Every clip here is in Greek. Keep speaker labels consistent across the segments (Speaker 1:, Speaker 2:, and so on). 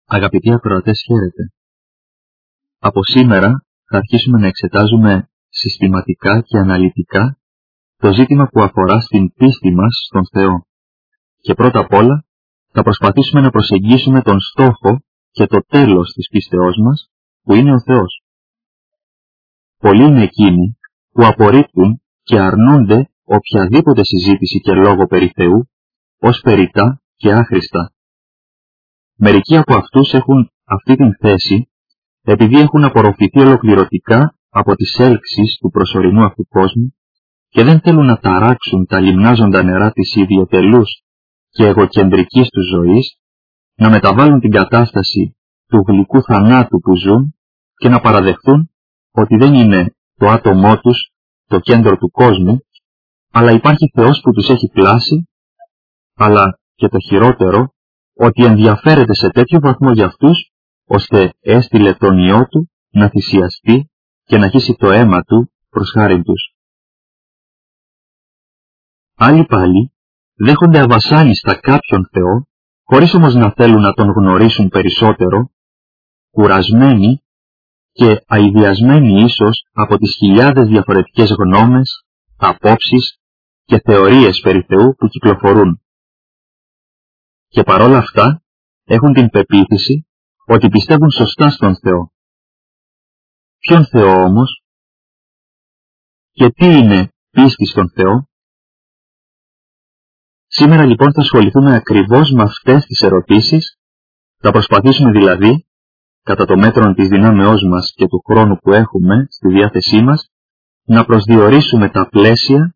Speaker 1: Αγαπητοί ακροατές, χαίρετε. Από σήμερα θα αρχίσουμε να εξετάζουμε συστηματικά και αναλυτικά το ζήτημα που αφορά στην πίστη μας στον Θεό. Και πρώτα απ' όλα θα προσπαθήσουμε να προσεγγίσουμε τον στόχο και το τέλος της πίστεώς μας, που είναι ο Θεός. Πολλοί είναι εκείνοι που απορρίπτουν και αρνούνται οποιαδήποτε συζήτηση και λόγο περί Θεού ως περιττά και άχρηστα. Μερικοί από αυτούς έχουν αυτή την θέση επειδή έχουν απορροφηθεί ολοκληρωτικά από τις έλξεις του προσωρινού αυτού κόσμου και δεν θέλουν να ταράξουν τα λιμνάζοντα νερά της ιδιωτελούς και εγωκεντρικής τους ζωής, να μεταβάλουν την κατάσταση του γλυκού θανάτου που ζουν και να παραδεχθούν ότι δεν είναι το άτομό τους το κέντρο του κόσμου, αλλά υπάρχει Θεός που τους έχει πλάσει, αλλά και το χειρότερο, ότι ενδιαφέρεται σε τέτοιο βαθμό για αυτούς, ώστε έστειλε τον Υιό Του να θυσιαστεί και να χύσει το αίμα Του προς χάριν τους. Άλλοι πάλι δέχονται αβασάνιστα κάποιον Θεό, χωρίς όμως να θέλουν να Τον γνωρίσουν περισσότερο, κουρασμένοι και αηδιασμένοι ίσως από τις χιλιάδες διαφορετικές γνώμες, απόψεις και θεωρίες περί Θεού που κυκλοφορούν. Και παρόλα αυτά έχουν την πεποίθηση ότι πιστεύουν σωστά στον Θεό. Ποιον Θεό όμως? Και τι είναι πίστη στον Θεό? Σήμερα λοιπόν θα ασχοληθούμε ακριβώς με αυτές τις ερωτήσεις, θα προσπαθήσουμε δηλαδή, κατά το μέτρο της δυνάμεώς μας και του χρόνου που έχουμε στη διάθεσή μας, να προσδιορίσουμε τα πλαίσια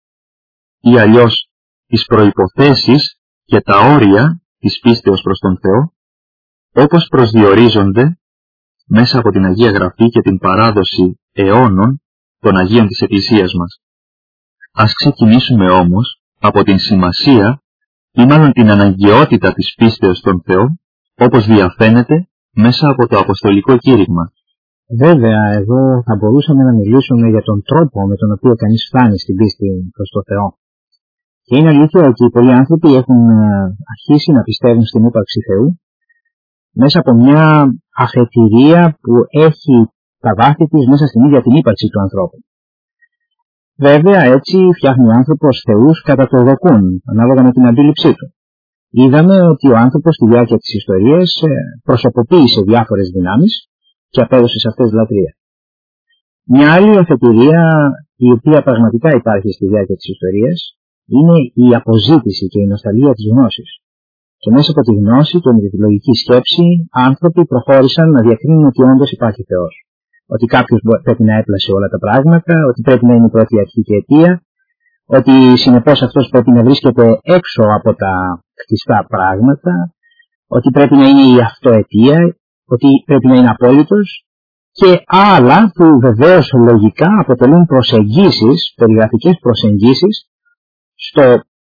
Speaker 1: ή αλλιώς τις προϋποθέσεις και τα όρια της πίστεως προς τον Θεό, όπως προσδιορίζονται μέσα από την Αγία Γραφή και την παράδοση αιώνων των Αγίων της Εκκλησίας μας. Ας ξεκινήσουμε όμως από την σημασία ή μάλλον την αναγκαιότητα της πίστεως στον Θεό, όπως διαφαίνεται μέσα από το Αποστολικό Κήρυγμα.
Speaker 2: Βέβαια, εδώ θα μπορούσαμε να μιλήσουμε για τον τρόπο με τον οποίο κανείς φτάνει στην πίστη προς τον Θεό. Και είναι αλήθεια ότι πολλοί άνθρωποι έχουν αρχίσει να πιστεύουν στην ύπαρξη Θεού μέσα από μια αφετηρία που έχει τα βάθη της μέσα στην ίδια την ύπαρξη του ανθρώπου. Βέβαια, έτσι φτιάχνει ο άνθρωπος θεούς κατά το δοκούν, ανάλογα με την αντίληψή του. Είδαμε ότι ο άνθρωπος στη διάρκεια της ιστορίας προσωποποίησε διάφορες δυνάμεις και απέδωσε σε αυτές λατρεία. Μια άλλη αφετηρία, η οποία πραγματικά υπάρχει στη διάρκεια της ιστορίας, είναι η αποζήτηση και η νοσταλγία της γνώσης. Και μέσα από τη γνώση και με τη λογική σκέψη, άνθρωποι προχώρησαν να διακρίνουν ότι όντως υπάρχει Θεός. Ότι κάποιος πρέπει να έπλασε όλα τα πράγματα, ότι πρέπει να είναι η πρώτη αρχή και αιτία, ότι συνεπώς αυτός πρέπει να βρίσκεται έξω από τα κτιστά πράγματα, ότι πρέπει να είναι η αυτοαιτία, ότι πρέπει να είναι απόλυτος και άλλα που βεβαίως λογικά αποτελούν προσεγγίσεις, περιγραφικές προσεγγίσεις, στο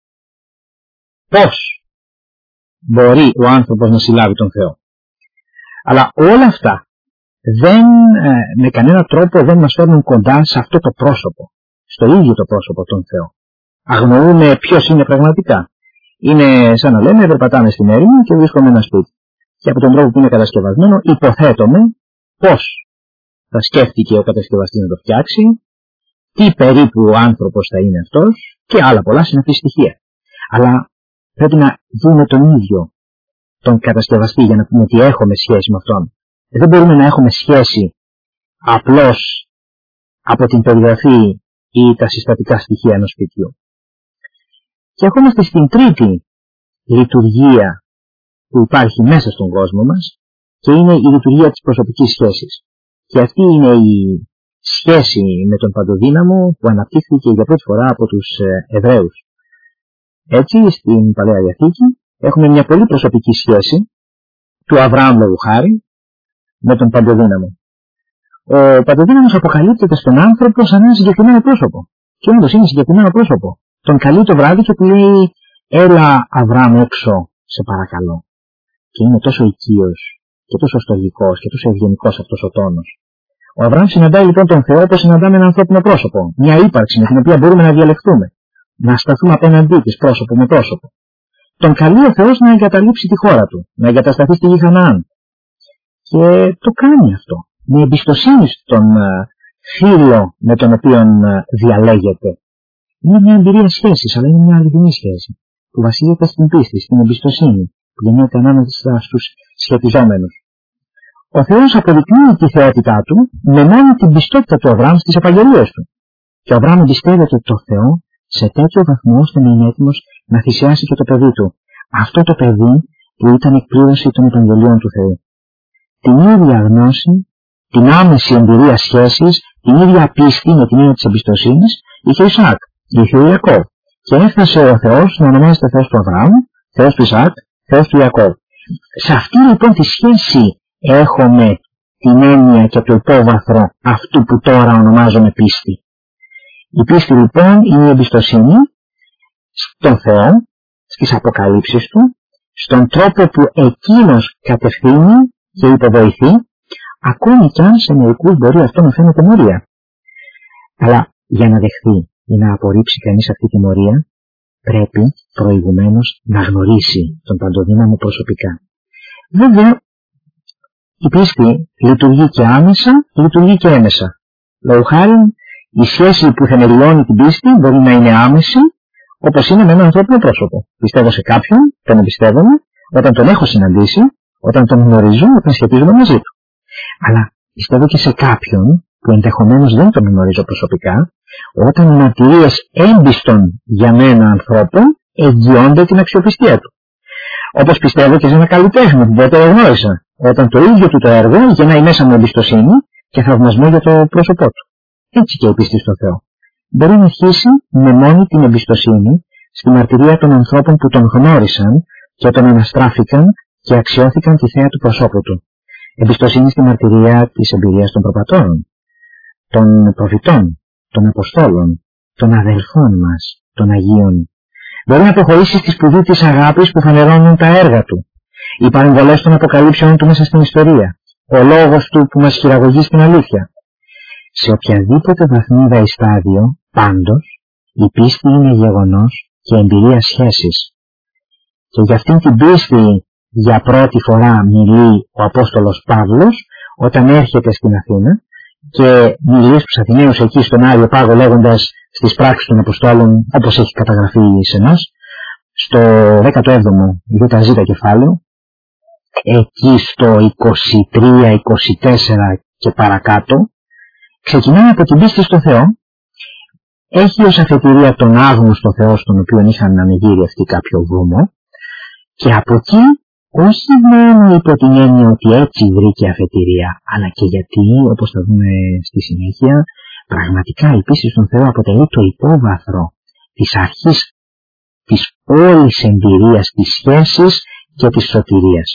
Speaker 2: πώς μπορεί ο άνθρωπος να συλλάβει τον Θεό. Αλλά όλα αυτά με κανένα τρόπο δεν μας φέρνουν κοντά σε αυτό το πρόσωπο, στο ίδιο το πρόσωπο τον Θεό. Αγνοούμε ποιος είναι πραγματικά. Είναι σαν να λέμε περπατάμε στην έρημο και βρίσκουμε ένα σπίτι. Και από τον τρόπο που είναι κατασκευασμένο υποθέτουμε πώς θα σκέφτηκε ο κατασκευαστής να το φτιάξει, τι περίπου ο άνθρωπος θα είναι αυτός και άλλα πολλά συναφή στοιχεία. Αλλά πρέπει να δούμε τον ίδιο τον κατασκευαστή για να πούμε ότι έχουμε σχέση με αυτόν. Δεν μπορούμε να έχουμε σχέση απλώς από την περιγραφή ή τα συστατικά στοιχεία ενός σπιτιού. Και ερχόμαστε στην τρίτη λειτουργία που υπάρχει μέσα στον κόσμο μας και είναι η λειτουργία της προσωπικής σχέσης. Και αυτή είναι η σχέση με τον Παντοδύναμο που αναπτύχθηκε για πρώτη φορά από τους Εβραίους. Έτσι, στην Παλαιά Διαθήκη έχουμε μια πολύ προσωπική σχέση του Αβραάμ λόγου χάρη με τον Παντοδύναμο. Ο Παντοδύναμος αποκαλύπτεται στον άνθρωπο σαν ένα συγκεκριμένο πρόσωπο. Και όντως είναι συγκεκριμένο πρόσωπο. Τον καλεί το βράδυ και του λέει «Έλα Αβραάμ έξω, σε παρακαλώ». Και είναι τόσο οικείος και τόσο στοργικός και τόσο ευγενικός αυτός ο τόνος. Ο Αβραάμ συναντάει λοιπόν τον Θεό όπως συναντάμε ένα ανθρώπινο πρόσωπο. Μια ύπαρξη με την οποία μπορούμε να διαλεχθούμε. Να σταθούμε απέναντί της πρόσωπο με πρόσωπο. Τον καλεί ο Θεός να εγκαταλείψει τη χώρα του, να εγκατασταθεί στη γη Χαναάν, Και το κάνει αυτό. Με εμπιστοσύνη στον φίλο με τον οποίο διαλέγεται. Είναι μια εμπειρία σχέσης, αλλά είναι μια αληθινή σχέση. Που βασίζεται στην πίστη, στην εμπιστοσύνη, που γεννιέται ανάμεσα στους σχετιζόμενους. Ο Θεός αποδεικνύει τη θεότητά του με μόνο την πιστότητα του Αβραάμ στις επαγγελίες του. Και ο Αβραάμ εμπιστεύεται το Θεό σε τέτοιο βαθμό ώστε να είναι έτοιμος να θυσιάσει και το παιδί του. Αυτό το παιδί που ήταν εκπλήρωση των επαγγελίων του Θεού. Την ίδια γνώση, την άμεση εμπειρία σχέσης, την ίδια πίστη με την έννοια της εμπιστοσύνης είχε ο Ισαάκ, είχε ο Ιακώβ. Και έφτασε ο Θεός να ονομάζεται Θεός του Αβραάμ, Θεός του Ισαάκ, Θεός του Ιακώβ. Σε αυτή λοιπόν τη σχέση έχουμε την έννοια και το υπόβαθρο αυτού που τώρα ονομάζουμε πίστη. Η πίστη λοιπόν είναι η εμπιστοσύνη στον Θεό, στις αποκαλύψεις του, στον τρόπο που εκείνος κατευθύνει και υποβοηθεί, ακόμη κι αν σε μερικούς μπορεί αυτό να φαίνεται μορία. Αλλά για να δεχθεί ή να απορρίψει κανείς αυτή τη μορία, πρέπει προηγουμένως να γνωρίσει τον Παντοδύναμο προσωπικά. Βέβαια, η πίστη λειτουργεί και άμεσα, λειτουργεί και έμεσα. Λόγω χάρη, η σχέση που θεμελιώνει την πίστη μπορεί να είναι άμεση, όπως είναι με ένα ανθρώπινο πρόσωπο. Πιστεύω σε κάποιον, τον εμπιστεύομαι, όταν τον έχω συναντήσει, όταν τον γνωρίζω, όταν σχετίζομαι μαζί του. Αλλά πιστεύω και σε κάποιον που ενδεχομένως δεν τον γνωρίζω προσωπικά, όταν οι μαρτυρίες έμπιστων για μένα ανθρώπων εγγυώνται την αξιοπιστία του. Όπως πιστεύω και σε ένα καλλιτέχνη που ποτέ δεν γνώρισα, όταν το ίδιο του το έργο γεννάει μέσα μου εμπιστοσύνη και θαυμασμό για το πρόσωπό του. Έτσι και η πίστη στο Θεό. Μπορεί να αρχίσει με μόνη την εμπιστοσύνη στη μαρτυρία των ανθρώπων που τον γνώρισαν και τον αναστράφηκαν και αξιώθηκαν τη θέα του προσώπου του. Εμπιστοσύνη στη μαρτυρία της εμπειρίας των προπατώρων, των προφητών, των Αποστόλων, των αδελφών μας, των Αγίων. Μπορεί να προχωρήσει στη σπουδή της αγάπης που φανερώνουν τα έργα του, οι παρεμβολές των αποκαλύψεων του μέσα στην ιστορία, ο λόγος του που μας χειραγωγεί στην αλήθεια. Σε οποιαδήποτε βαθμίδα ή στάδιο, πάντως, η πίστη είναι γεγονός και εμπειρία σχέσης. Και για αυτήν την πίστη για πρώτη φορά μιλεί ο Απόστολος Παύλος όταν έρχεται στην Αθήνα και μιλεί στους Αθηναίους εκεί στον Άριο Πάγο λέγοντας στις πράξεις των Αποστόλων, όπως έχει καταγραφεί σε εμάς, στο 17ο ΙΖ κεφάλαιο, εκεί στο 23-24 και παρακάτω, ξεκινάει από την πίστη στο Θεό, έχει ως αφετηρία τον άγνωστο Θεό στον οποίο είχαν ανεγείρει αυτοί κάποιο βρωμό και από εκεί όχι μόνο υπό την έννοια ότι έτσι βρήκε αφετηρία, αλλά και γιατί, όπως θα δούμε στη συνέχεια, πραγματικά η πίστη στον Θεό αποτελεί το υπόβαθρο της αρχής της όλης εμπειρίας της σχέσης και της σωτηρίας.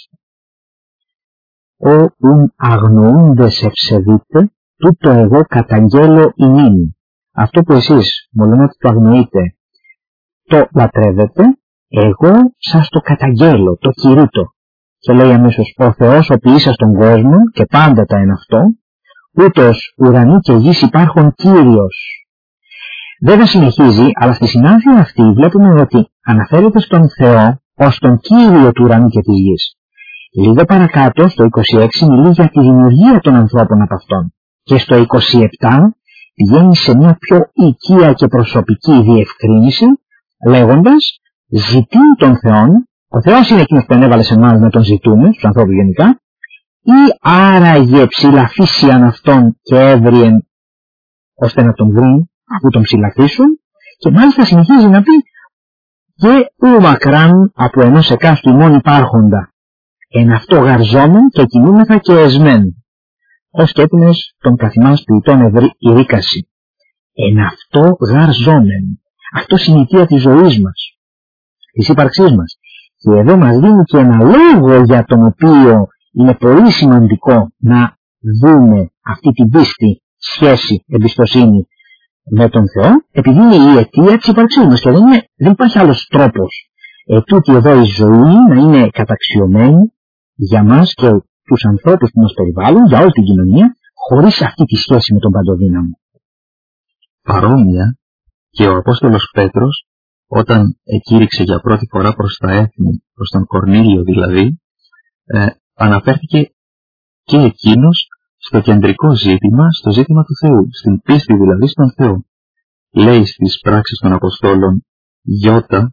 Speaker 2: «Ο ουν αγνοούντες ευσεβείτε, τούτο εγώ καταγγέλω ημίν». Αυτό που εσείς, μόλον ότι το αγνοείτε, το λατρεύετε, εγώ σας το καταγγέλω, το κηρύττω. Και λέει αμέσως, ο Θεός ο ποιήσας τον κόσμο και πάντα τα εν αυτό, ούτως ουρανού και γης υπάρχον Κύριος. Βέβαια συνεχίζει, αλλά στη συνάντηση αυτή βλέπουμε ότι αναφέρεται στον Θεό ως τον Κύριο του ουρανού και της γης. Λίγο παρακάτω, στο 26, μιλεί για τη δημιουργία των ανθρώπων από αυτόν. Και στο 27 πηγαίνει σε μια πιο οικία και προσωπική διευκρίνηση, λέγοντας, ζητήν τον Θεόν, ο Θεός είναι εκείνος που ενέβαλε σε εμάς να τον ζητούμε, στους ανθρώπους γενικά, ή άραγε ψηλαφίσιαν αυτόν και έβριεν ώστε να τον βρουν αφού τον ψηλαφίσουν, και μάλιστα συνεχίζει να πει και ου μακράν από ενός εκάστου ημών υπάρχοντα, εν αυτό γαρζόμεν και κινούμεθα και εσμέν, ως και έτοιμες των καθημάς ποιητών ηρίκαση. Εν αυτό γαρζόμεν, αυτό είναι η αιτία της ζωής μας, της ύπαρξής μας. Και εδώ μας δίνει και ένα λόγο για τον οποίο είναι πολύ σημαντικό να δούμε αυτή την πίστη, σχέση, εμπιστοσύνη με τον Θεό, επειδή είναι η αιτία της ύπαρξής μας και δεν υπάρχει άλλος τρόπος. Τούτη εδώ η ζωή να είναι καταξιωμένη για μας και τους ανθρώπους που μας περιβάλλουν, για όλη την κοινωνία, χωρίς αυτή τη σχέση με τον Παντοδύναμο.
Speaker 1: Παρόμοια και ο Απόστολος Πέτρος, όταν εκήρυξε για πρώτη φορά προς τα έθνη, προς τον Κορνήλιο δηλαδή, αναφέρθηκε και εκείνος στο κεντρικό ζήτημα, στο ζήτημα του Θεού, στην πίστη δηλαδή στον Θεό. Λέει στις πράξεις των Αποστόλων Ιώτα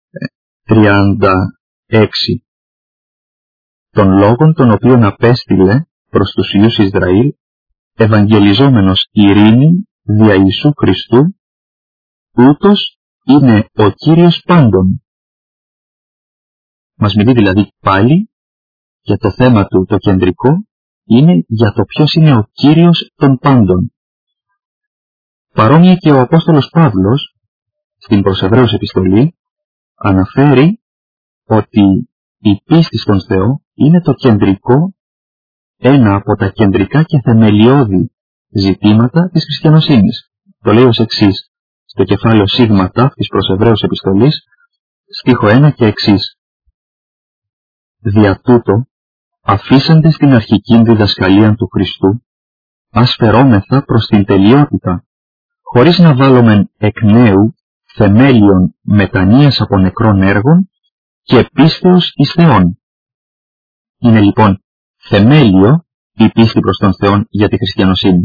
Speaker 1: 36, των λόγων των οποίων απέστειλε προς τους Υιούς Ισραήλ, ευαγγελιζόμενος ειρήνη δια Ιησού Χριστού, ούτως είναι ο Κύριος πάντων. Μας μιλεί δηλαδή πάλι για το θέμα του, το κεντρικό, είναι για το ποιος είναι ο Κύριος των πάντων. Παρόμοια και ο Απόστολος Παύλος, στην προς Εβραίους επιστολή, αναφέρει ότι η πίστη στον Θεό είναι το κεντρικό, ένα από τα κεντρικά και θεμελιώδη ζητήματα της χριστιανοσύνης. Το λέει ως εξής, στο κεφάλαιο σίγμα τάφ της προς Εβραίους επιστολής, στίχο 1 και εξής. Δια τούτο, αφήσαντες την αρχική διδασκαλία του Χριστού, ας φερόμεθα προς την τελειότητα, χωρίς να βάλουμε εκ νέου θεμέλιον μετανοίας από νεκρών έργων και πίστεως εις Θεόν. Είναι λοιπόν θεμέλιο η πίστη προς τον Θεόν για τη χριστιανοσύνη.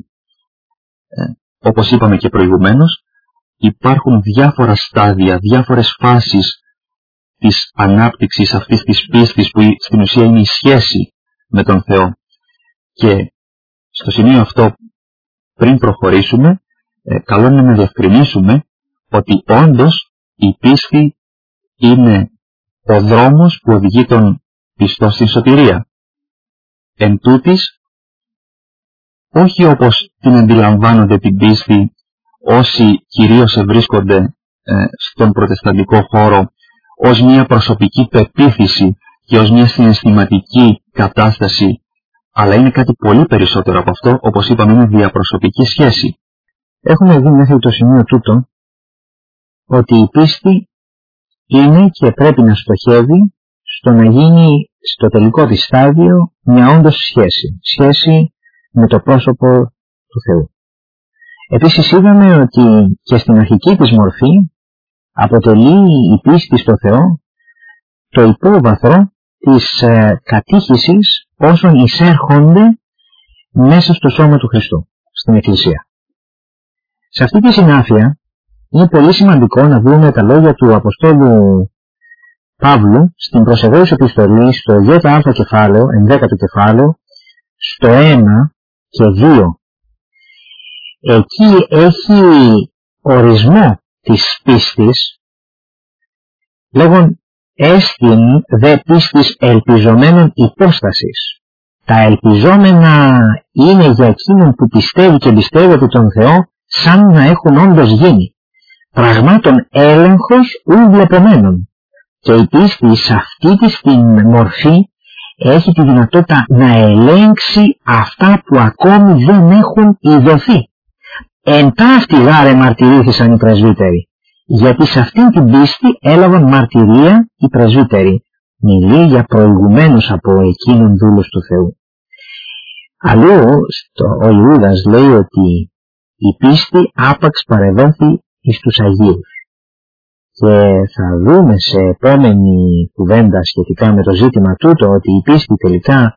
Speaker 1: Όπως είπαμε και προηγουμένως, υπάρχουν διάφορα στάδια, διάφορες φάσεις της ανάπτυξης αυτής της πίστης που στην ουσία είναι η σχέση με τον Θεό. Και στο σημείο αυτό, πριν προχωρήσουμε, καλό είναι να διευκρινίσουμε ότι όντως η πίστη είναι ο δρόμος που οδηγεί τον πιστό στην σωτηρία. Εν τούτης, όχι όπως την αντιλαμβάνονται την πίστη όσοι κυρίως βρίσκονται στον προτεσταντικό χώρο, ως μια προσωπική πεποίθηση και ως μια συναισθηματική κατάσταση, αλλά είναι κάτι πολύ περισσότερο από αυτό, όπως είπαμε είναι διαπροσωπική σχέση.
Speaker 2: Έχουμε δει μέχρι το σημείο τούτο ότι η πίστη είναι και πρέπει να στοχεύει στο να γίνει στο τελικό της στάδιο μια όντως σχέση με το πρόσωπο του Θεού. Επίσης είδαμε ότι και στην αρχική της μορφή αποτελεί η πίστη στο Θεό το υπόβαθρο της κατήχησης όσων εισέρχονται μέσα στο σώμα του Χριστού, στην Εκκλησία. Σε αυτή τη συνάφεια είναι πολύ σημαντικό να δούμε τα λόγια του Αποστόλου Παύλου στην προς Εβραίους επιστολή στο 10ο κεφάλαιο, 11ο κεφάλαιο, στο 1 και 2. Εκεί έχει ορισμό της πίστης, λέγον έστιν δε πίστης ελπιζομένων υπόστασης. Τα ελπιζόμενα είναι για εκείνον που πιστεύει και πιστεύεται τον Θεό σαν να έχουν όντως γίνει. Πραγμάτων έλεγχος ου βλεπωμένων. Και η πίστη σε αυτή τη μορφή έχει τη δυνατότητα να ελέγξει αυτά που ακόμη δεν έχουν ειδωθεί. Εν ταύτη γάρε μαρτυρήθησαν οι πρεσβύτεροι, γιατί σε αυτήν την πίστη έλαβαν μαρτυρία οι πρεσβύτεροι. Μιλεί για προηγουμένως από εκείνον δούλους του Θεού. Αλλού ο Ιούδας λέει ότι η πίστη άπαξ παρεδόθη εις τους Αγίους. Και θα δούμε σε επόμενη κουβέντα σχετικά με το ζήτημα τούτο ότι η πίστη τελικά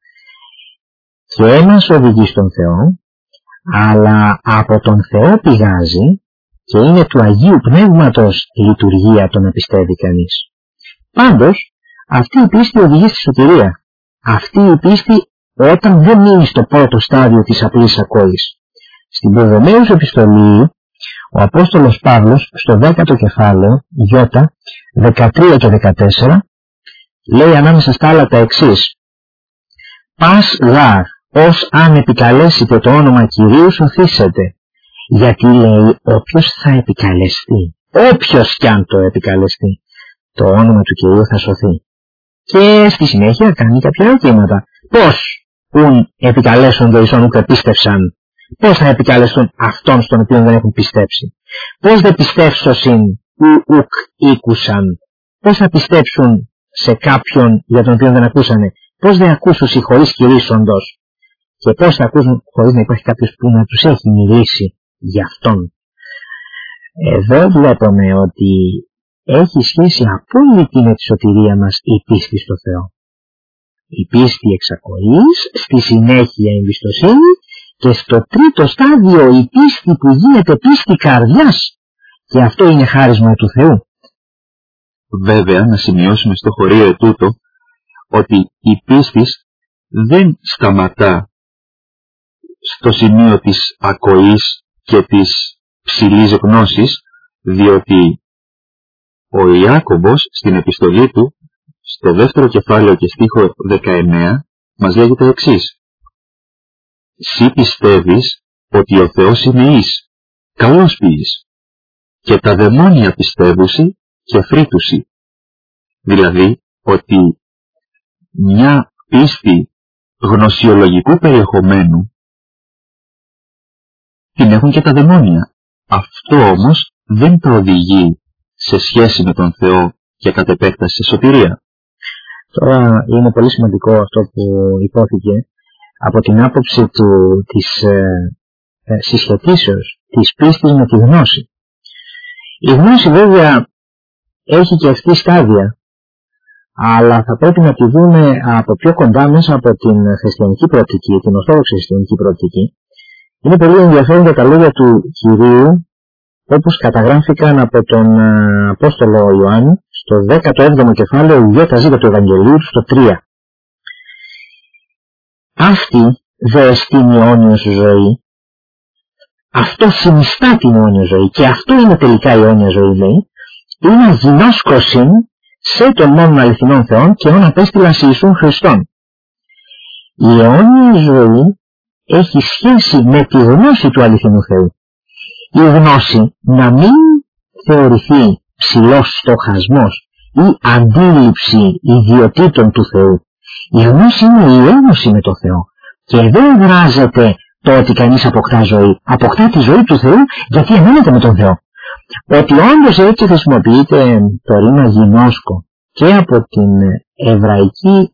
Speaker 2: και μας οδηγεί στον Θεό, αλλά από τον Θεό πηγάζει και είναι του Αγίου Πνεύματος λειτουργία το να πιστεύει κανείς. Πάντως, αυτή η πίστη οδηγεί στη σωτηρία. Αυτή η πίστη όταν δεν μείνει στο πρώτο στάδιο της απλής ακόης. Στην Ρωμαίους επιστολή, ο Απόστολος Παύλος στο 10ο κεφάλαιο, Ιώτα, 13 και 14, λέει ανάμεσα στα άλλα τα εξής. Πας γάρ, ως αν επικαλέσετε το όνομα Κυρίου σωθήσετε. Γιατί λέει όποιος θα επικαλεστεί, όποιος κι αν το επικαλεστεί, το όνομα του Κυρίου θα σωθεί. Και στη συνέχεια κάνει κάποια ερωτήματα. Πώς ουν επικαλέσονται εις όνου πίστευσαν. Πώς θα επικαλεστούν αυτόν στον οποίο δεν έχουν πιστέψει. Πώς δεν πιστεύσωσιν ουκ ήκουσαν. Πώς θα πιστέψουν σε κάποιον για τον οποίο δεν ακούσανε. Πώς δεν ακούσουσι χωρίς κηρύσσοντος. Και πώς θα ακούσουν χωρίς να υπάρχει κάποιος που να τους έχει μιλήσει για αυτόν. Εδώ βλέπουμε ότι έχει σχέση απόλυτη με τη σωτηρία μας η πίστη στο Θεό. η πίστη εξακοής, στη συνέχεια η εμπιστοσύνη και στο τρίτο στάδιο η πίστη που γίνεται πίστη καρδιάς, και αυτό είναι χάρισμα του Θεού.
Speaker 1: Βέβαια, να σημειώσουμε στο χωρίο ετούτο ότι η πίστη δεν σταματά στο σημείο της ακοής και της ψηλής γνώσης, διότι ο Ιάκωβος στην επιστολή του, στο δεύτερο κεφάλαιο και στίχο 19, μας λέγει το εξής: «Συ πιστεύεις ότι ο Θεός είναι εις, καλός ποιείς, και τα δαιμόνια πιστεύουσι και φρύτουσι». Δηλαδή ότι μια πίστη γνωσιολογικού περιεχομένου την έχουν και τα δαιμόνια. Αυτό όμως δεν τα οδηγεί σε σχέση με τον Θεό και κατ' επέκταση σε σωτηρία.
Speaker 2: Τώρα είναι πολύ σημαντικό αυτό που υπόθηκε από την άποψη της συσχετήσεως της πίστης με τη γνώση. Η γνώση βέβαια έχει και αυτή στάδια, αλλά θα πρέπει να τη δούμε από πιο κοντά μέσα από την χριστιανική προοπτική, την ορθόδοξη χριστιανική προοπτική. Είναι πολύ ενδιαφέροντα τα λόγια του Κυρίου, όπως καταγράφηκαν από τον Απόστολο Ιωάννη στο 17ο κεφάλαιο Ιώτα του Ευαγγελίου, στο 3. Αυτή δε εστίν η αιώνιος ζωή, αυτό συνιστά την αιώνια ζωή, και αυτό είναι τελικά η αιώνια ζωή, λέει, είναι γινώσκωσιν σε τον μόνον αληθινών Θεών και όν απέστειλας Ιησούν Χριστόν. Η αιώνια ζωή έχει σχέση με τη γνώση του αληθινού Θεού. Η γνώση να μην θεωρηθεί ψηλός στοχασμός ή αντίληψη ιδιωτήτων του Θεού. Η γνώση είναι η ένωση με το Θεό και δεν γράζεται το ότι κανείς αποκτά ζωή. Αποκτά τη ζωή του Θεού γιατί ενώνεται με τον Θεό. Ότι όντως έτσι χρησιμοποιείται το ρήμα γινώσκο και από την εβραϊκή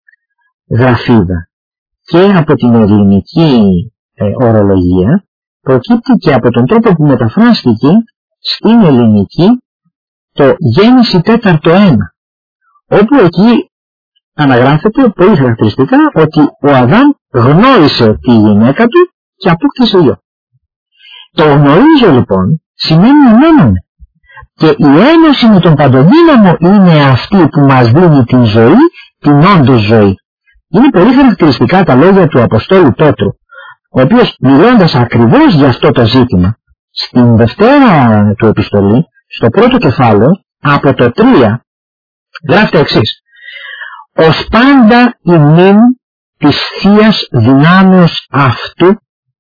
Speaker 2: γραφίδα και από την ελληνική ορολογία, προκύπτει και από τον τρόπο που μεταφράστηκε στην ελληνική το Γένεση 4:1, όπου εκεί αναγράφεται πολύ χαρακτηριστικά ότι ο Αδάμ γνώρισε τη γυναίκα του και απόκτησε γιο. Το γνωρίζω λοιπόν σημαίνει ενώνομαι, και η ένωση με τον Παντοδύναμο είναι αυτή που μας δίνει την ζωή, την όντως ζωή. Είναι πολύ χαρακτηριστικά τα λόγια του Αποστόλου Πέτρου, ο οποίος μιλώντας ακριβώς για αυτό το ζήτημα, στην δευτέρα του επιστολή, στο πρώτο κεφάλαιο, από το 3, γράφει το εξής: «Ως πάντα ημίν της Θείας δυνάμεως αυτού,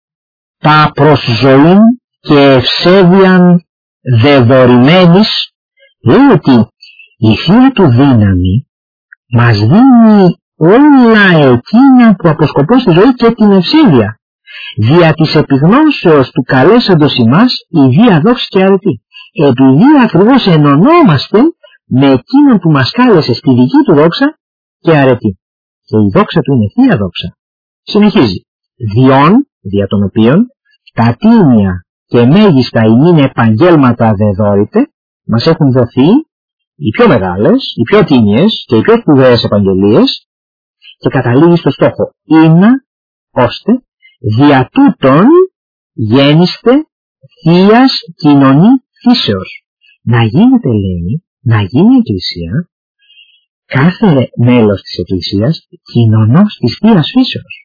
Speaker 2: τα προς ζωήν και ευσέβειαν δεδορημένης», λέει ότι η Θεία του δύναμη μας δίνει όλα εκείνα που αποσκοπώ στη ζωή και την ευσέβεια, δια της επιγνώσεως του καλέσαντος ημάς η Δία δόξη και αρετή. Επειδή ακριβώς ενωνόμαστε με εκείνον που μας κάλεσε στη δική του δόξα και αρετή. Και η δόξα του είναι Θεία δόξα. Συνεχίζει: «Διόν, δια των οποίων, τα τίμια και μέγιστα ημίν επαγγέλματα δεδόρητε, μας έχουν δοθεί οι πιο μεγάλες, οι πιο τίμιες και οι πιο σπουδαίες επαγγελίες», και καταλήγει στο στόχο: «Είναι ώστε δια τούτων γέννηστε θείας κοινωνή φύσεως». Να γίνεται, λέει, να γίνει η Εκκλησία, κάθε μέλος της Εκκλησίας, κοινωνός της θείας φύσεως,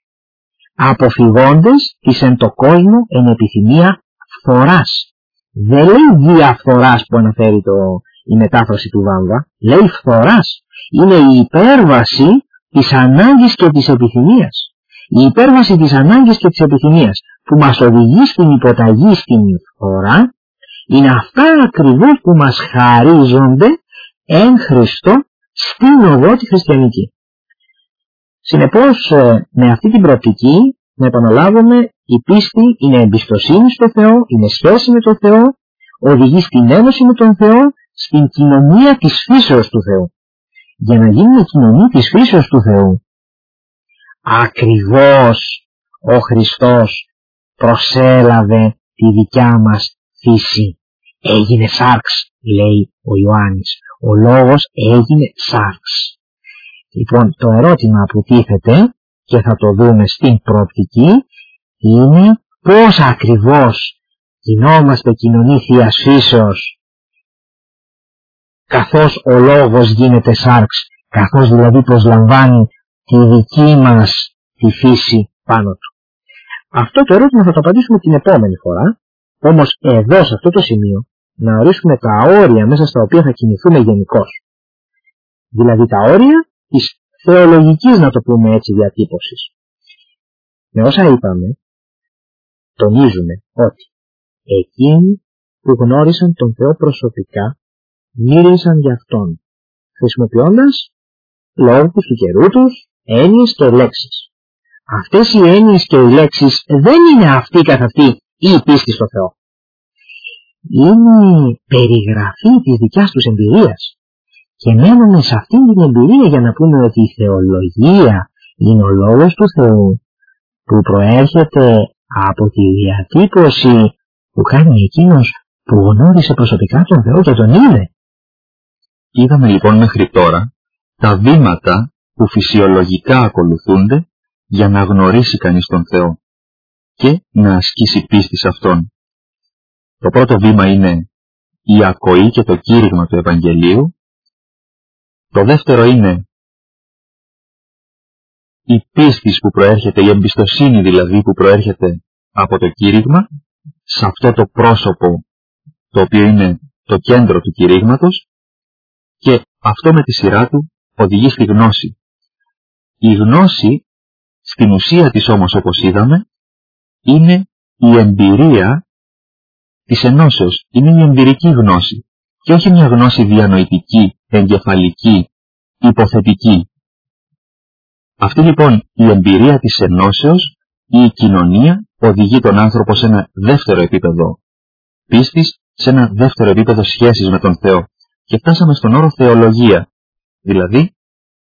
Speaker 2: αποφυγώντες της εν το κόσμο εν επιθυμία φθοράς. Δεν λέει διαφθοράς που αναφέρει η μετάφραση του Βάμβα, λέει φθοράς. Είναι η υπέρβαση της ανάγκης και της επιθυμίας. Η υπέρβαση της ανάγκης και της επιθυμίας που μας οδηγεί στην υποταγή στην φθορά, είναι αυτά ακριβώς που μας χαρίζονται εν Χριστώ στην οδό τη χριστιανική. Συνεπώς, με αυτή την προοπτική, να επαναλάβουμε, η πίστη είναι εμπιστοσύνη στο Θεό, είναι σχέση με τον Θεό, οδηγεί στην ένωση με τον Θεό, στην κοινωνία της φύσεως του Θεού. Για να γίνει η κοινωνία της φύσεως του Θεού, ακριβώς ο Χριστός προσέλαβε τη δικιά μας φύση. Έγινε σάρξ, λέει ο Ιωάννης. Ο λόγος έγινε σάρξ. Λοιπόν, το ερώτημα που τίθεται, και θα το δούμε στην προοπτική, είναι πώς ακριβώς γινόμαστε κοινωνή θείας φύσεως, καθώς ο λόγος γίνεται σάρξ, καθώς δηλαδή προσλαμβάνει τη δική μας τη φύση πάνω του. Αυτό το ερώτημα θα το απαντήσουμε την επόμενη φορά, όμως εδώ σε αυτό το σημείο να ορίσουμε τα όρια μέσα στα οποία θα κινηθούμε γενικώς. Δηλαδή τα όρια της θεολογικής, να το πούμε έτσι, διατύπωσης. Με όσα είπαμε, τονίζουμε ότι εκείνοι που γνώρισαν τον Θεό προσωπικά μίλησαν για Αυτόν, χρησιμοποιώντας λόγους του καιρού τους, έννοιες και λέξεις. Αυτές οι έννοιες και οι λέξεις δεν είναι αυτή καθ' αυτή η πίστη στο Θεό. Είναι περιγραφή της δικιάς τους εμπειρίας. Και μένουμε σε αυτήν την εμπειρία για να πούμε ότι η θεολογία είναι ο λόγος του Θεού που προέρχεται από τη διατύπωση που κάνει εκείνος που γνώρισε προσωπικά τον Θεό και τον είδε.
Speaker 1: Είδαμε λοιπόν μέχρι τώρα τα βήματα που φυσιολογικά ακολουθούνται για να γνωρίσει κανείς τον Θεό και να ασκήσει πίστη σε Αυτόν. Το πρώτο βήμα είναι η ακοή και το κήρυγμα του Ευαγγελίου. Το δεύτερο είναι η πίστη που προέρχεται, η εμπιστοσύνη δηλαδή που προέρχεται από το κήρυγμα, σε αυτό το πρόσωπο το οποίο είναι το κέντρο του κηρύγματος, και αυτό με τη σειρά του οδηγεί στη γνώση. Η γνώση στην ουσία της όμως, όπως είδαμε, είναι η εμπειρία της ενώσεως, είναι η εμπειρική γνώση και όχι μια γνώση διανοητική, εγκεφαλική, υποθετική. Αυτή λοιπόν η εμπειρία της ενώσεως ή η κοινωνία οδηγεί τον άνθρωπο σε ένα δεύτερο επίπεδο πίστης, σε ένα δεύτερο επίπεδο σχέσης με τον Θεό. Και φτάσαμε στον όρο θεολογία, δηλαδή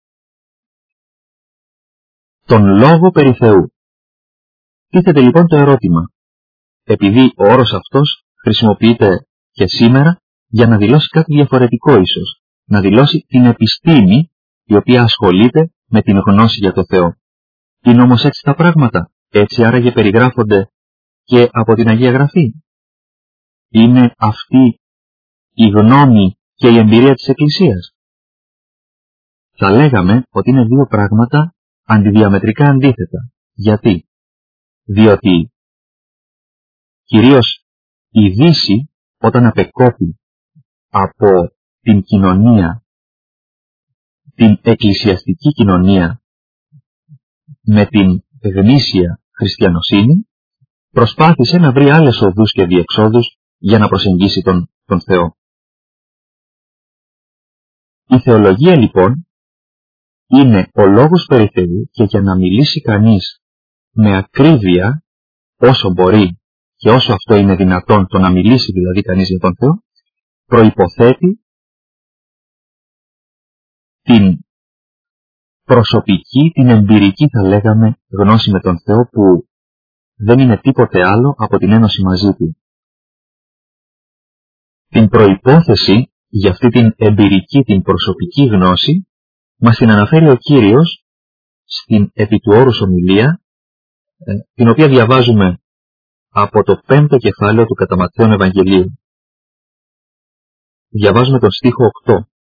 Speaker 1: τον λόγο περί Θεού. Τίθεται λοιπόν το ερώτημα, επειδή ο όρος αυτός χρησιμοποιείται και σήμερα για να δηλώσει κάτι διαφορετικό ίσως, να δηλώσει την επιστήμη η οποία ασχολείται με την γνώση για το Θεό. Είναι όμως έτσι τα πράγματα, έτσι άραγε περιγράφονται και από την Αγία Γραφή. Είναι αυτή η γνώμη και η εμπειρία της Εκκλησίας. Θα λέγαμε ότι είναι δύο πράγματα αντιδιαμετρικά αντίθετα. Γιατί? Διότι κυρίως η Δύση όταν απεκόπη από την κοινωνία, την εκκλησιαστική κοινωνία με την γνήσια χριστιανοσύνη, προσπάθησε να βρει άλλες οδούς και διεξόδους για να προσεγγίσει τον Θεό. Η θεολογία λοιπόν είναι ο λόγος περί Θεού και για να μιλήσει κανείς με ακρίβεια όσο μπορεί και όσο αυτό είναι δυνατόν, το να μιλήσει δηλαδή κανείς για τον Θεό, προϋποθέτει την προσωπική, την εμπειρική θα λέγαμε γνώση με τον Θεό που δεν είναι τίποτε άλλο από την ένωση μαζί Του. Την προϋπόθεση για αυτή την εμπειρική, την προσωπική γνώση μας την αναφέρει ο Κύριος στην επί του όρους ομιλία, την οποία διαβάζουμε από το 5ο κεφάλαιο του κατά Ματθαίον Ευαγγελίου. Διαβάζουμε τον στίχο 8.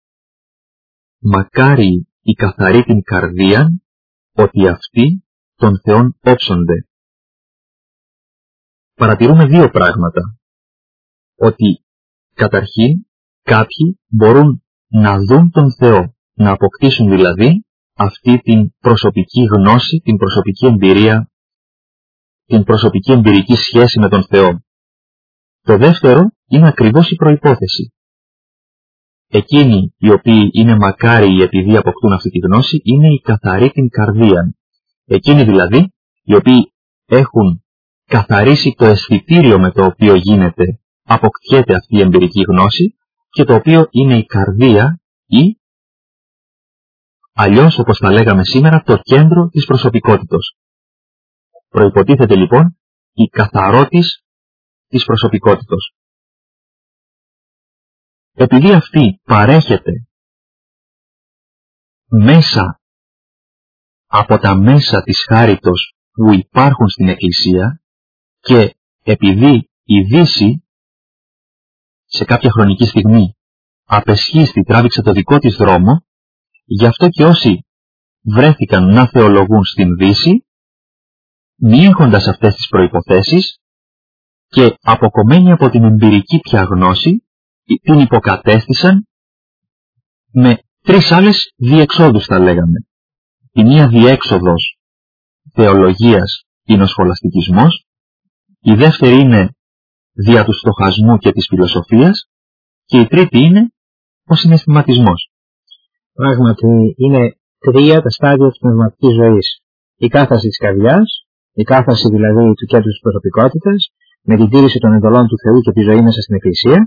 Speaker 1: «Μακάρι η καθαρή την καρδίαν, ότι αυτοί των Θεών όψονται». Παρατηρούμε δύο πράγματα. Ότι καταρχήν κάποιοι μπορούν να δουν τον Θεό, να αποκτήσουν δηλαδή αυτή την προσωπική γνώση, την προσωπική εμπειρία, την προσωπική εμπειρική σχέση με τον Θεό. Το δεύτερο είναι ακριβώς η προϋπόθεση. Εκείνοι οι οποίοι είναι μακάριοι επειδή αποκτούν αυτή τη γνώση είναι οι καθαροί την καρδίαν. Εκείνοι δηλαδή οι οποίοι έχουν καθαρίσει το αισθητήριο με το οποίο αποκτιέται αυτή η εμπειρική γνώση και το οποίο είναι η καρδία ή αλλιώς όπως θα λέγαμε σήμερα το κέντρο της προσωπικότητος. Προϋποτίθεται λοιπόν η καθαρότης της προσωπικότητος. Επειδή αυτή παρέχεται μέσα από τα μέσα της χάριτος που υπάρχουν στην Εκκλησία και επειδή η Δύση σε κάποια χρονική στιγμή απεσχίστη, τράβηξε το δικό της δρόμο, γι' αυτό και όσοι βρέθηκαν να θεολογούν στην Δύση, μη έχοντας αυτές τις προϋποθέσεις και αποκομμένοι από την εμπειρική πια γνώση, την υποκατέστησαν με 3 άλλες διεξόδους, θα λέγαμε. Η μία διέξοδος θεολογίας είναι ο σχολαστικισμός, η δεύτερη είναι δια του στοχασμού και της φιλοσοφίας και η τρίτη είναι ο συναισθηματισμός.
Speaker 2: Πράγματι είναι 3 τα στάδια της πνευματικής ζωής. Η κάθαρση της καρδιάς, η κάθαρση δηλαδή του κέντρου της προσωπικότητας, με την τήρηση των εντολών του Θεού και τη ζωή μέσα στην Εκκλησία.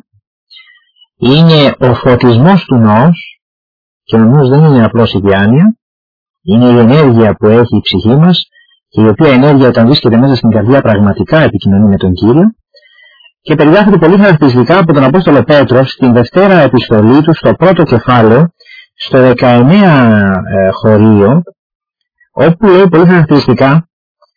Speaker 2: Είναι ο φωτισμός του νόος, και ο νόος δεν είναι απλώς η διάνοια, είναι η ενέργεια που έχει η ψυχή μας και η οποία ενέργεια όταν βρίσκεται μέσα στην καρδιά πραγματικά επικοινωνεί με τον Κύριο, και περιγράφεται πολύ χαρακτηριστικά από τον Απόστολο Πέτρο στην δευτέρα επιστολή του, στο πρώτο κεφάλαιο, στο 19 χωρίο, όπου λέει πολύ χαρακτηριστικά,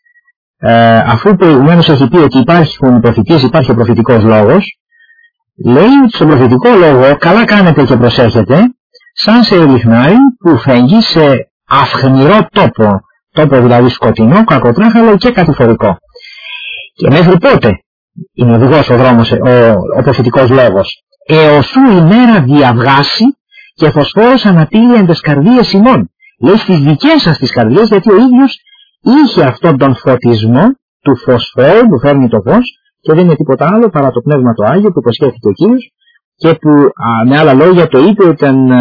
Speaker 2: αφού προηγουμένως έχει πει ότι υπάρχουν οι προφητείες, υπάρχει ο προφητικός λόγος, λέει ότι στον προφητικό λόγο καλά κάνετε και προσέχετε, σαν σε λιχνάρι που φέγγει σε αυχμηρό τόπο δηλαδή σκοτεινό, κακοτράχαλο και κατηφορικό. Και μέχρι πότε είναι οδηγός ο δρόμος, ο προφητικός λόγος? Εωσού η μέρα διαβγάσει και φωσφόρος ανατείλει εν τες καρδίες ημών. Λέει στις δικές σας τις καρδιές, γιατί ο ίδιος είχε αυτόν τον φωτισμό του φωσφόρου που φέρνει το φως και δεν είναι τίποτα άλλο παρά το Πνεύμα το Άγιο που υποσχέθηκε ο Κύριος και που με άλλα λόγια το είπε όταν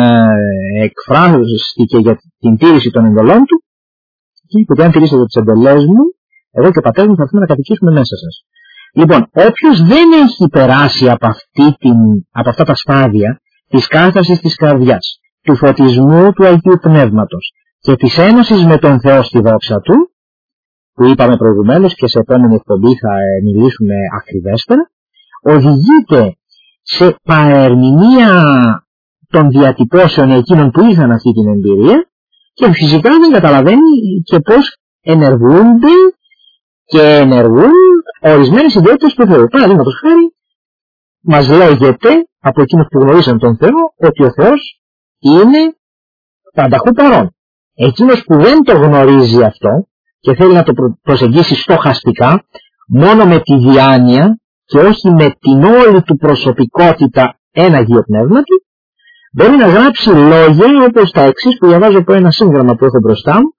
Speaker 2: εκφράστηκε για την τήρηση των εντολών του και είπε ότι αν τηρήσετε τις εντολές μου, εγώ και ο πατέρας μου θα έρθουμε να κατοικήσουμε μέσα σας. Λοιπόν, όποιος δεν έχει περάσει από αυτά τα στάδια της κάθαρσης της καρδιάς, του φωτισμού του Αγίου Πνεύματος και της ένωσης με τον Θεό στη δόξα του, που είπαμε προηγουμένως και σε επόμενη εκπομπή θα μιλήσουμε ακριβέστερα, οδηγείται σε παρερμηνία των διατυπώσεων εκείνων που είχαν αυτή την εμπειρία και φυσικά δεν καταλαβαίνει και πώς ενεργούνται και ενεργούν ορισμένες ιδιότητες του Θεού. Παραδείγματος χάρη, μας λέγεται από εκείνους που γνωρίσαν τον Θεό ότι ο Θεός είναι πανταχού παρόν. Εκείνος που δεν το γνωρίζει αυτό και θέλει να το προσεγγίσει στοχαστικά, μόνο με τη διάνοια και όχι με την όλη του προσωπικότητα ένα Αγίο Πνεύμα του, μπορεί να γράψει λόγια όπως τα εξής που διαβάζω από ένα σύγγραμμα που έχω μπροστά μου,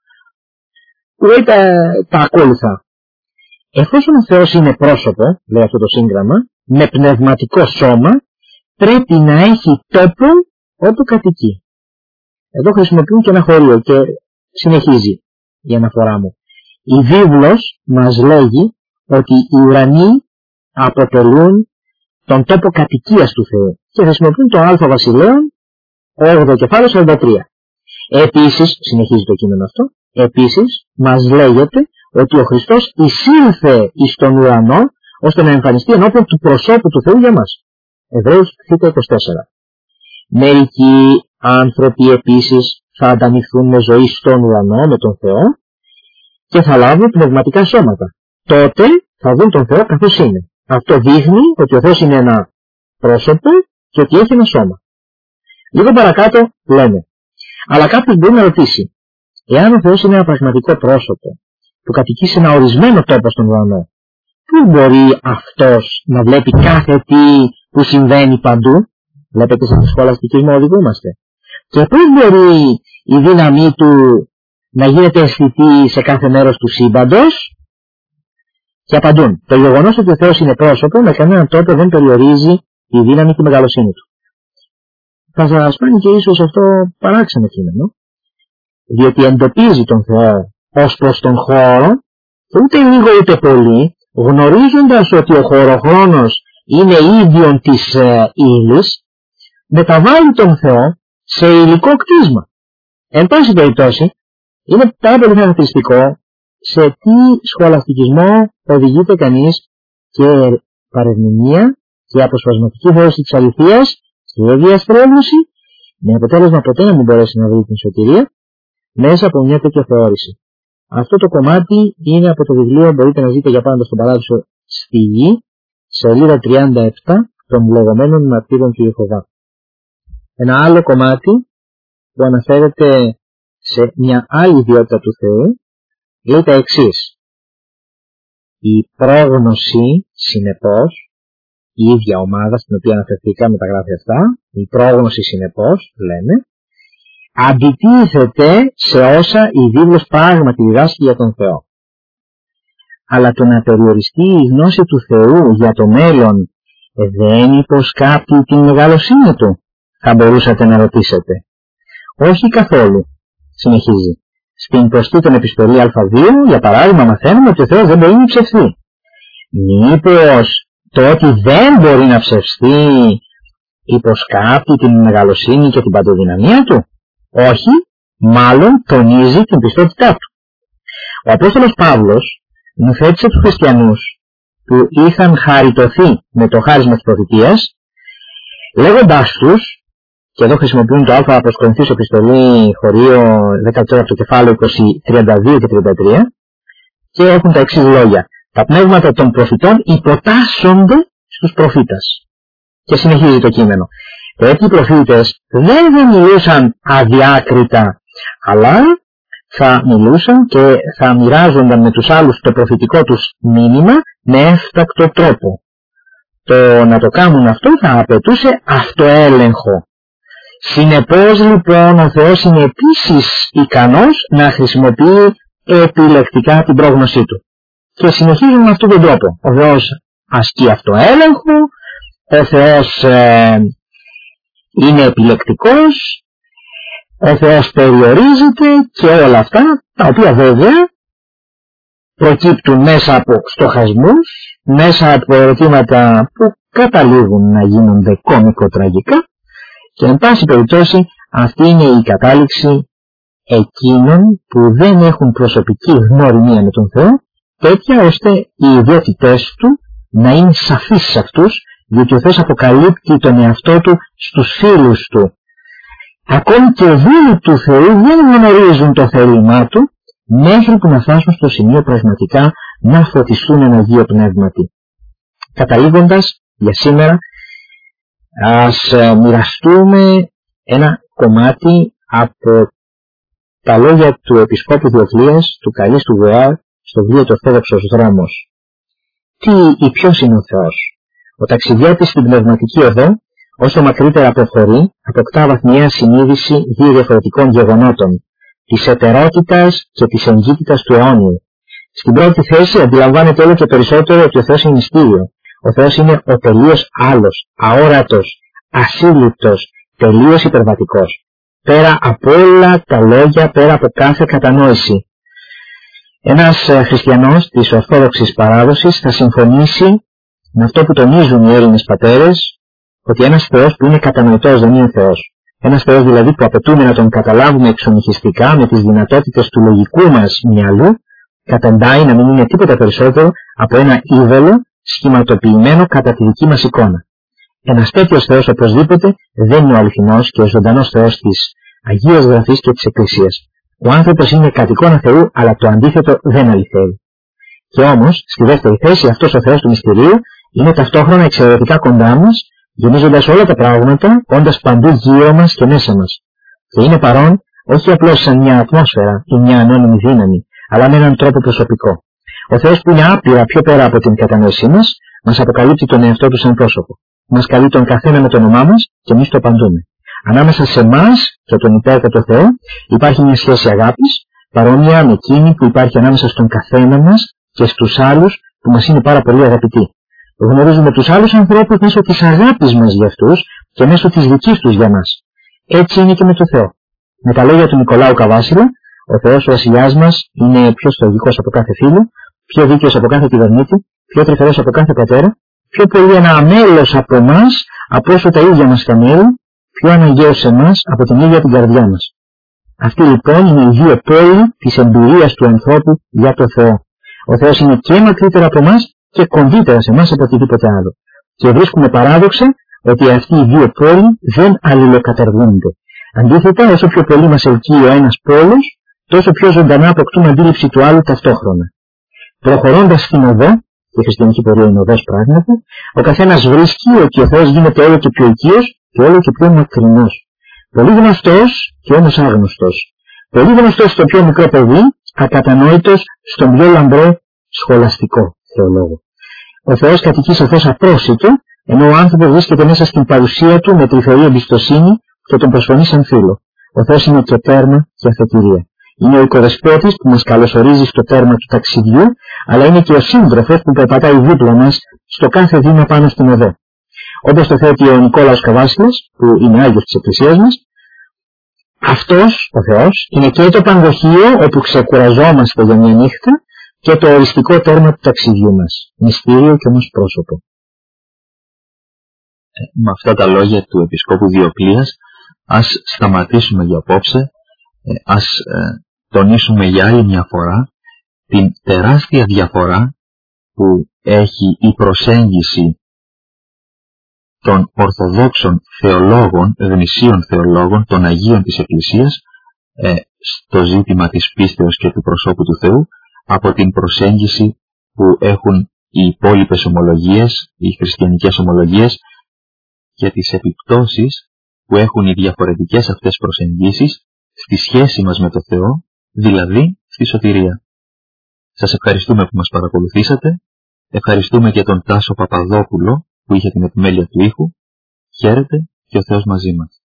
Speaker 2: που λέει τα ακόλουθα. Εφόσον ο Θεός είναι πρόσωπο, λέει αυτό το σύγγραμμα, με πνευματικό σώμα, πρέπει να έχει τόπο όπου κατοικεί. Εδώ χρησιμοποιούν και ένα χωρίο και συνεχίζει η αναφορά μου. Η βίβλος μας λέγει ότι οι ουρανοί αποτελούν τον τόπο κατοικίας του Θεού και χρησιμοποιούν το Α Βασιλέων 8ο κεφάλαιο 43. Επίσης, συνεχίζει το κείμενο αυτό, επίσης μας λέγεται ότι ο Χριστός εισήλθε εις τον ουρανό ώστε να εμφανιστεί ενώπιον του προσώπου του Θεού για μας. Εβραίους 24. Μερικοί άνθρωποι επίσης θα ανταμειχθούν με ζωή στον ουρανό με τον Θεό και θα λάβουν πνευματικά σώματα. Τότε θα δουν τον Θεό καθώς είναι. Αυτό δείχνει ότι ο Θεός είναι ένα πρόσωπο και ότι έχει ένα σώμα. Λίγο παρακάτω λέμε, αλλά κάποιος μπορεί να ρωτήσει, εάν ο Θεός είναι ένα πραγματικό πρόσωπο που κατοικεί σε ένα ορισμένο τόπο στον ουρανό, πού μπορεί αυτός να βλέπει κάθε τι που συμβαίνει παντού? Βλέπετε σε τη σχολαστικισμό οδηγούμαστε. Και πώς μπορεί η δύναμή του να γίνεται αισθητή σε κάθε μέρος του σύμπαντος? Και απαντούν, το γεγονός ότι ο Θεός είναι πρόσωπο με κανέναν τρόπο δεν περιορίζει τη δύναμη και μεγαλοσύνη του. Θα σας φάνει και ίσως αυτό παράξενο κείμενο, διότι εντοπίζει τον Θεό ως προς τον χώρο και ούτε λίγο ούτε πολύ, γνωρίζοντας ότι ο χωροχρόνος είναι ίδιον της ύλης, μεταβάλλει τον Θεό σε υλικό κτίσμα. Εν πάση περιπτώσει, είναι πάρα πολύ χαρακτηριστικό σε τι σχολαστικισμό οδηγείται κανείς και παρερμηνία και αποσπασματική θέωση της αληθείας και διαστρέβλωση, με αποτέλεσμα ποτέ να μην μπορέσει να βρει την σωτηρία μέσα από μια τέτοια θεώρηση. Αυτό το κομμάτι είναι από το βιβλίο, μπορείτε να δείτε για πάντα στον Παράδεισο στη Γη, σελίδα 37 των λεγόμενων μαρτύρων του Ιεχωβά. Ένα άλλο κομμάτι που αναφέρεται σε μια άλλη ιδιότητα του Θεού λέει τα εξής. Η πρόγνωση, συνεπώς, η ίδια ομάδα στην οποία αναφερθήκαμε τα γράφει αυτά, η πρόγνωση συνεπώς, λένε, αντιτίθεται σε όσα η βίβλος πράγματι διδάσκει για τον Θεό. Αλλά το να περιοριστεί η γνώση του Θεού για το μέλλον δεν υποσκάπτει την μεγαλοσύνη του, θα μπορούσατε να ρωτήσετε. Όχι καθόλου, συνεχίζει. Στην προστή των επιστολή Α2, για παράδειγμα, μαθαίνουμε ότι ο Θεός δεν μπορεί να ψευθεί. Μήπως το ότι δεν μπορεί να ψευθεί υποσκάπτει την μεγαλοσύνη και την παντοδυναμία του? Όχι, μάλλον τονίζει την πιστότητά του. Ο Απόστολος Παύλος νουθέτησε τους χριστιανούς που είχαν χαριτωθεί με το χάρισμα της προφητείας, λέγοντάς τους, και εδώ χρησιμοποιούν το Α προς Κορινθίους επιστολή χωρίο 14 από το κεφάλαιο 32 και 33, και έχουν τα εξής λόγια. Τα πνεύματα των προφητών υποτάσσονται στους προφήτας. Και συνεχίζει το κείμενο. Τέτοιοι προφήτες δεν θα μιλούσαν αδιάκριτα, αλλά θα μιλούσαν και θα μοιράζονταν με τους άλλους το προφητικό τους μήνυμα με έφτακτο τρόπο. Το να το κάνουν αυτό θα απαιτούσε αυτοέλεγχο. Συνεπώς λοιπόν ο Θεός είναι επίσης ικανός να χρησιμοποιεί επιλεκτικά την πρόγνωσή του. Και συνεχίζουν με αυτόν τον τρόπο. Ο Θεός ασκεί αυτοέλεγχο, ο Θεός είναι επιλεκτικός, ο Θεός περιορίζεται και όλα αυτά, τα οποία βέβαια προκύπτουν μέσα από στοχασμούς, μέσα από ερωτήματα που καταλήγουν να γίνονται κωμικοτραγικά, και εν πάση περιπτώσει αυτή είναι η κατάληξη εκείνων που δεν έχουν προσωπική γνωριμία με τον Θεό, τέτοια ώστε οι ιδιότητές του να είναι σαφείς σε αυτούς, διότι ο Θεός αποκαλύπτει τον εαυτό του στους φίλους του. Ακόμη και οι δούλοι του Θεού δεν γνωρίζουν το θέλημά του, μέχρι που να φτάσουν στο σημείο πραγματικά να φωτιστούν εν Αγίο Πνεύματι. Καταλήγοντας για σήμερα, ας μοιραστούμε ένα κομμάτι από τα λόγια του Επισκόπου Διοκλείας, του Καλίστου Γουεάρ, στο βιβλίο του Ορθόδοξος Δρόμος. Τι ή ποιος είναι ο Θεός? Ο ταξιδιώτης στην πνευματική οδό, όσο μακρύτερα προχωρεί, αποκτά βαθμιαία συνείδηση δύο διαφορετικών γεγονότων, της ετερότητας και της εγκύτητας του αιώνιου. Στην πρώτη θέση αντιλαμβάνεται όλο και περισσότερο ότι ο Θεός είναι μυστήριο. Ο Θεός είναι ο τελείως άλλος, αόρατος, ασύλληπτος, τελείως υπερβατικός. Πέρα από όλα τα λόγια, πέρα από κάθε κατανόηση. Ένας χριστιανός της Ορθόδοξης παράδοσης θα συμφωνήσει με αυτό που τονίζουν οι Έλληνες πατέρες, ότι ένας Θεός που είναι κατανοητός δεν είναι Θεός. Ένας Θεός δηλαδή που απαιτούμε να τον καταλάβουμε εξομοιχιστικά με τις δυνατότητες του λογικού μας μυαλού, καταντάει να μην είναι τίποτα περισσότερο από ένα είδωλο σχηματοποιημένο κατά τη δική μας εικόνα. Ένας τέτοιος Θεός οπωσδήποτε δεν είναι ο αληθινός και ο ζωντανός Θεός της Αγίας Γραφής και της Εκκλησίας. Ο άνθρωπος είναι κατ' εικόνα Θεού, αλλά το αντίθετο δεν αληθεύει. Και όμως, στη δεύτερη θέση, αυτός ο Θεός του μυστηρίου είναι ταυτόχρονα εξαιρετικά κοντά μας, γεμίζοντας όλα τα πράγματα, όντας παντού γύρω μας και μέσα μας. Και είναι παρόν όχι απλώς σαν μια ατμόσφαιρα ή μια ανώνυμη δύναμη, αλλά με έναν τρόπο προσωπικό. Ο Θεός που είναι άπειρα πιο πέρα από την κατανόησή μας αποκαλύπτει τον εαυτό του σαν πρόσωπο. Μας καλεί τον καθένα με το όνομά μας και εμείς το απαντούμε. Ανάμεσα σε εμάς και τον υπέρτατο Θεό υπάρχει μια σχέση αγάπης, παρόμοια με εκείνη που υπάρχει ανάμεσα στον καθένα μας και στους άλλους που μας είναι πάρα πολύ αγαπητοί. Γνωρίζουμε τους άλλους ανθρώπους μέσω της αγάπης μας για αυτούς και μέσω της δικής τους για μας. Έτσι είναι και με το Θεό. Με τα λόγια του Νικολάου Καβάσιλα, ο Θεός ο βασιλιάς μας είναι πιο στοργικός από κάθε φίλο, πιο δίκαιος από κάθε κυβερνήτη, πιο τρυφερός από κάθε πατέρα, πιο πολύ ένα αμέλος από εμάς, από όσο τα ίδια μας τα μέλη, πιο αναγκαίος σε εμάς από την ίδια την καρδιά μας. Αυτή λοιπόν είναι οι δύο πόλοι της εμπειρίας του ανθρώπου για το Θεό. Ο Θεός είναι και μακρύτερα από εμάς και κοντύτερα σε εμάς από οτιδήποτε άλλο. Και βρίσκουμε παράδοξα ότι αυτοί οι δύο πόλοι δεν αλληλοκαταργούνται. Αντίθετα, όσο πιο πολύ μας ελκύει ο ένας πόλος, τόσο πιο ζωντανά αποκτούμε αντίληψη του άλλου ταυτόχρονα. Προχωρώντας στην οδό, η χριστιανική πορεία είναι οδός πράγματι, ο καθένας βρίσκει ότι ο Θεός γίνεται όλο και πιο οικείος και όλο και πιο μακρινός. Πολύ γνωστός και όμως άγνωστος. Πολύ γνωστός στο πιο μικρό παιδί, ακατανόητος στον πιο λαμπρό σχολαστικό θεολόγο. Ο Θεός κατοικεί σαφώς απρόσιτο, ενώ ο άνθρωπος βρίσκεται μέσα στην παρουσία του με τρυφερή εμπιστοσύνη και τον προσφωνεί σαν φίλο. Ο Θεός είναι και τέρμα και αφετηρία. Είναι ο οικοδεσπότης που μας καλωσορίζει στο τέρμα του ταξιδιού, αλλά είναι και ο σύντροφος που περπατάει δίπλα μας στο κάθε βήμα πάνω στην οδό. Όπως το θέτει ο Νικόλαος Καβάσιλας, που είναι άγιος της Εκκλησίας μας, αυτός ο Θεός είναι και το πανδοχείο όπου ξεκουραζόμαστε για μια νύχτα και το οριστικό τέρμα του ταξιδιού μας. Μυστήριο και όμως πρόσωπο.
Speaker 1: Με αυτά τα λόγια του Επισκόπου Διοκλείας, ας σταματήσουμε για απόψε, ας τονίσουμε για άλλη μια φορά την τεράστια διαφορά που έχει η προσέγγιση των Ορθοδόξων θεολόγων, γνησίων θεολόγων, των Αγίων της Εκκλησίας, στο ζήτημα της πίστεως και του προσώπου του Θεού, από την προσέγγιση που έχουν οι υπόλοιπες ομολογίες, οι χριστιανικές ομολογίες, και τις επιπτώσεις που έχουν οι διαφορετικές αυτές προσεγγίσεις στη σχέση μας με το Θεό, δηλαδή στη σωτηρία. Σας ευχαριστούμε που μας παρακολουθήσατε, ευχαριστούμε και τον Τάσο Παπαδόπουλο που είχε την επιμέλεια του ήχου. Χαίρετε και ο Θεός μαζί μας.